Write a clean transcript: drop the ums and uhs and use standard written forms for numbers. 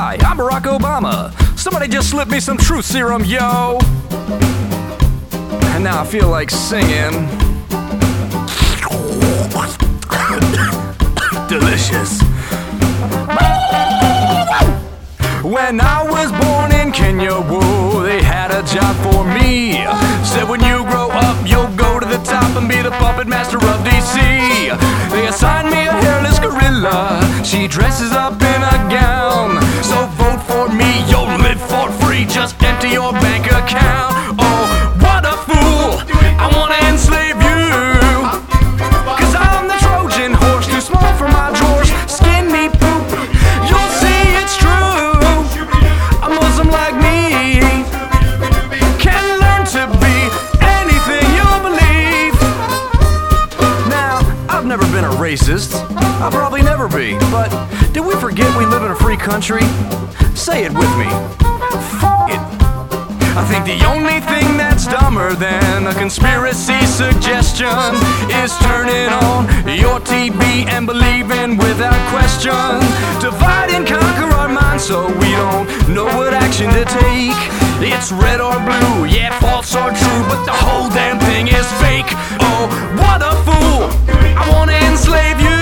Hi, I'm Barack Obama. Somebody just slipped me some truth serum, yo. And now I feel like singing. Delicious. When I was born in Kenya, whoa, they had a job for me. Said when you grow up, you'll go to the top and be the puppet master of DC. They assigned me a hairless gorilla. She dresses up in a gown. So vote for me, you'll live for free. Just empty your bank account. Oh, what a fool! I wanna enslave you. 'Cause I'm the Trojan horse, too small for my drawers. Skin me poop, you'll see it's true. A Muslim like me can learn to be anything you believe. Now, I've never been a racist. I'll probably never be. But did we forget we live in a free country? Say it with me. F it. I think the only thing that's dumber than a conspiracy suggestion is turning on your TV and believing without question. Divide and conquer our minds so we don't know what action to take. It's red or blue, yeah, false or true, but the whole damn thing is fake. Oh, what a fool! I wanna enslave you.